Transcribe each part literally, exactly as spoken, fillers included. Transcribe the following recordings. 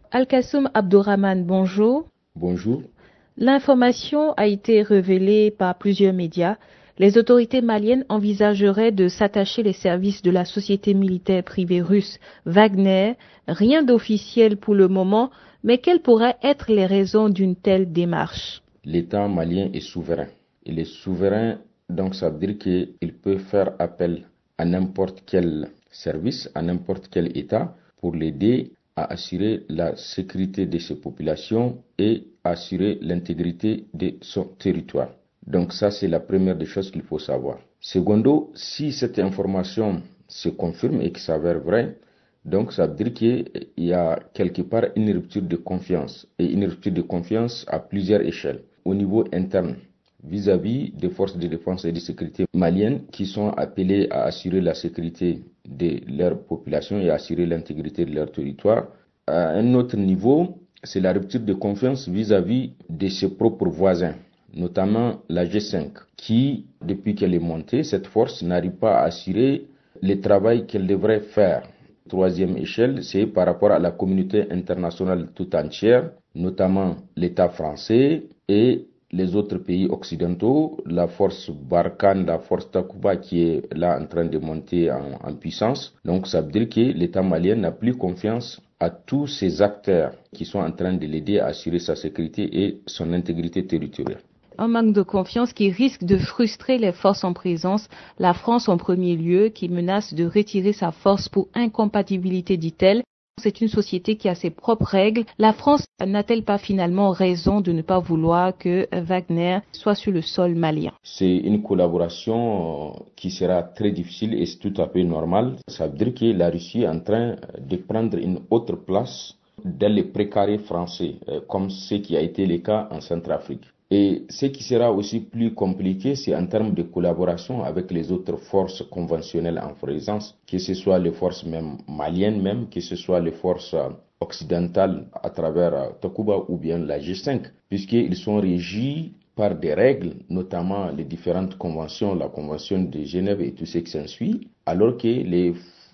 Al-Kassoum Abdourahmane, bonjour. Bonjour. L'information a été révélée par plusieurs médias. Les autorités maliennes envisageraient de s'attacher les services de la société militaire privée russe Wagner. Rien d'officiel pour le moment, mais quelles pourraient être les raisons d'une telle démarche? L'État malien est souverain. Il est souverain, donc ça veut dire qu'il peut faire appel à n'importe quel service, à n'importe quel État pour l'aider à assurer la sécurité de ses populations et assurer l'intégrité de son territoire. Donc ça, c'est la première des choses qu'il faut savoir. Secondo, si cette information se confirme et que s'avère vraie, donc ça veut dire qu'il y a quelque part une rupture de confiance, et une rupture de confiance à plusieurs échelles. Au niveau interne, vis-à-vis des forces de défense et de sécurité maliennes qui sont appelées à assurer la sécurité de leur population et à assurer l'intégrité de leur territoire. À un autre niveau, c'est la rupture de confiance vis-à-vis de ses propres voisins, notamment la G cinq, qui, depuis qu'elle est montée, cette force n'arrive pas à assurer le travail qu'elle devrait faire. Troisième échelle, c'est par rapport à la communauté internationale tout entière, notamment l'État français et les autres pays occidentaux, la force Barkhane, la force Takuba qui est là en train de monter en, en puissance. Donc ça veut dire que l'État malien n'a plus confiance à tous ces acteurs qui sont en train de l'aider à assurer sa sécurité et son intégrité territoriale. Un manque de confiance qui risque de frustrer les forces en présence, la France en premier lieu, qui menace de retirer sa force pour incompatibilité, dit-elle. C'est une société qui a ses propres règles. La France n'a-t-elle pas finalement raison de ne pas vouloir que Wagner soit sur le sol malien? C'est une collaboration qui sera très difficile et c'est tout à fait normal. Ça veut dire que la Russie est en train de prendre une autre place dans les précarés français, comme ce qui a été le cas en Centrafrique. Et ce qui sera aussi plus compliqué, c'est en termes de collaboration avec les autres forces conventionnelles en présence, que ce soit les forces même maliennes même, que ce soit les forces occidentales à travers Takuba ou bien la G cinq, puisqu'ils sont régis par des règles, notamment les différentes conventions, la convention de Genève et tout ce qui s'ensuit, alors que les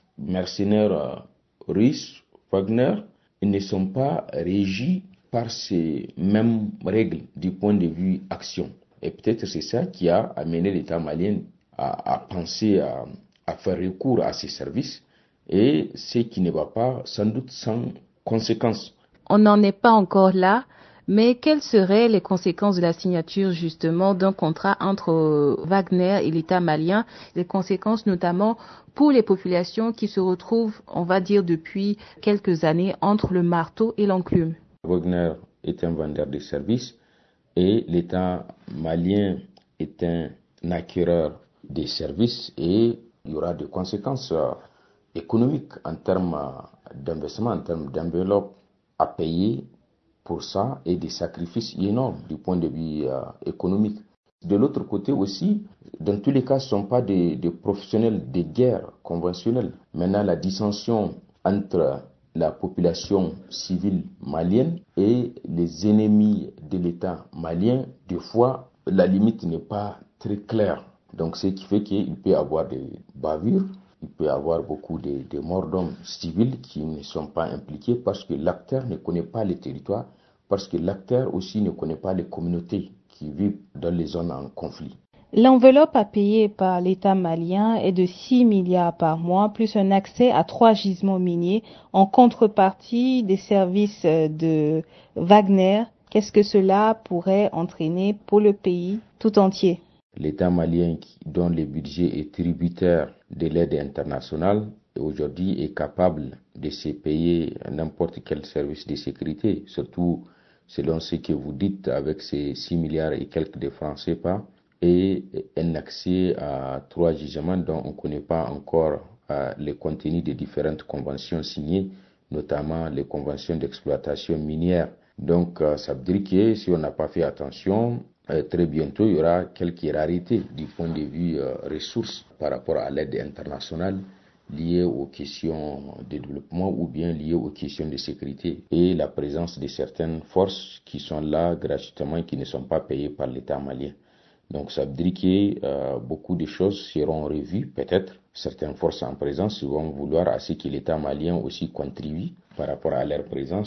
mercenaires russes, Wagner, ils ne sont pas régis par ces mêmes règles du point de vue action. Et peut-être c'est ça qui a amené l'État malien à, à penser à, à faire recours à ces services, et ce qui ne va pas sans doute sans conséquences. On n'en est pas encore là, mais quelles seraient les conséquences de la signature justement d'un contrat entre Wagner et l'État malien, les conséquences notamment pour les populations qui se retrouvent, on va dire depuis quelques années, entre le marteau et l'enclume? Wagner est un vendeur de services et l'État malien est un acquéreur des services, et il y aura des conséquences économiques en termes d'investissement, en termes d'enveloppe à payer pour ça et des sacrifices énormes du point de vue économique. De l'autre côté aussi, dans tous les cas, ce ne sont pas des, des professionnels de guerre conventionnels. Maintenant, la dissension entre la population civile malienne et les ennemis de l'État malien, des fois, la limite n'est pas très claire. Donc, ce qui fait qu'il peut y avoir des bavures, il peut y avoir beaucoup de, de morts d'hommes civils qui ne sont pas impliqués parce que l'acteur ne connaît pas les territoires, parce que l'acteur aussi ne connaît pas les communautés qui vivent dans les zones en conflit. L'enveloppe à payer par l'État malien est de six milliards par mois, plus un accès à trois gisements miniers en contrepartie des services de Wagner. Qu'est-ce que cela pourrait entraîner pour le pays tout entier? L'État malien, dont le budget est tributaire de l'aide internationale, aujourd'hui est capable de se payer n'importe quel service de sécurité, surtout selon ce que vous dites avec ces six milliards et quelques de francs C F A, et un accès à trois gisements dont on ne connaît pas encore euh, le contenu des différentes conventions signées, notamment les conventions d'exploitation minière. Donc euh, ça veut dire que si on n'a pas fait attention, euh, très bientôt il y aura quelques rarités du point de vue euh, ressources par rapport à l'aide internationale liées aux questions de développement ou bien liées aux questions de sécurité, et la présence de certaines forces qui sont là gratuitement et qui ne sont pas payées par l'État malien. Donc ça veut dire que euh, beaucoup de choses seront revues, peut-être. Certaines forces en présence vont vouloir à ce que l'État malien aussi contribue par rapport à leur présence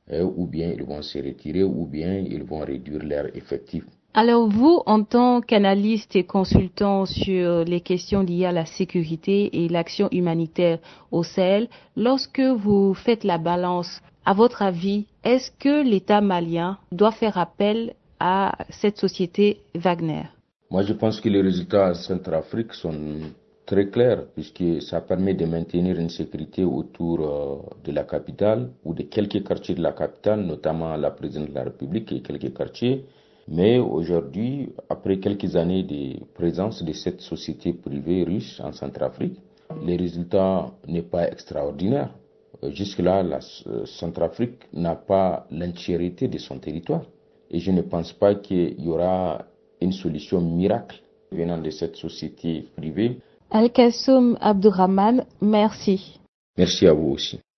euh, ou bien ils vont se retirer, ou bien ils vont réduire leur effectif. Alors vous, en tant qu'analyste et consultant sur les questions liées à la sécurité et l'action humanitaire au Sahel, lorsque vous faites la balance, à votre avis, est-ce que l'État malien doit faire appel à cette société Wagner? Moi, je pense que les résultats en Centrafrique sont très clairs, puisque ça permet de maintenir une sécurité autour euh, de la capitale ou de quelques quartiers de la capitale, notamment la présidence de la République et quelques quartiers. Mais aujourd'hui, après quelques années de présence de cette société privée russe en Centrafrique, les résultats n'est pas extraordinaire. Euh, Jusque-là, la euh, Centrafrique n'a pas l'entièreté de son territoire. Et je ne pense pas qu'il y aura une solution miracle venant de cette société privée. Al-Kassoum Abdourahmane, merci. Merci à vous aussi.